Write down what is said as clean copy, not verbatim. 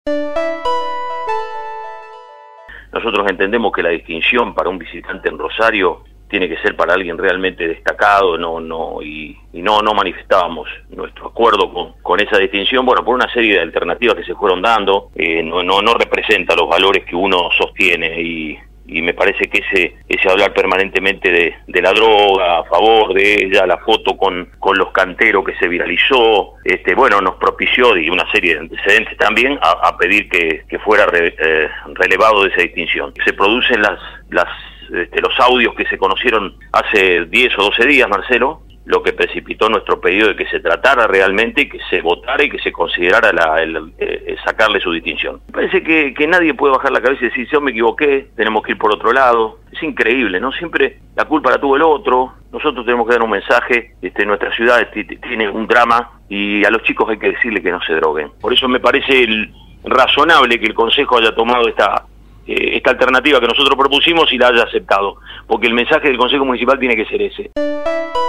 Nosotros entendemos que la distinción para un visitante en Rosario tiene que ser para alguien realmente destacado, y no manifestábamos nuestro acuerdo con esa distinción, bueno, por una serie de alternativas que se fueron dando. No representa los valores que uno sostiene, y me parece que ese hablar permanentemente de la droga, a favor de ella, la foto con los canteros que se viralizó, bueno, nos propició, y una serie de antecedentes también, a pedir que fuera relevado de esa distinción. Se producen los audios que se conocieron hace 10 o 12 días, Marcelo, lo que precipitó nuestro pedido de que se tratara realmente, que se votara y que se considerara sacarle su distinción. Me parece que nadie puede bajar la cabeza y decir, yo me equivoqué, tenemos que ir por otro lado. Es increíble, ¿no? Siempre la culpa la tuvo el otro. Nosotros tenemos que dar un mensaje. Nuestra ciudad tiene un drama, y a los chicos hay que decirle que no se droguen. Por eso me parece razonable que el Consejo haya tomado esta alternativa que nosotros propusimos y la haya aceptado, porque el mensaje del Consejo Municipal tiene que ser ese.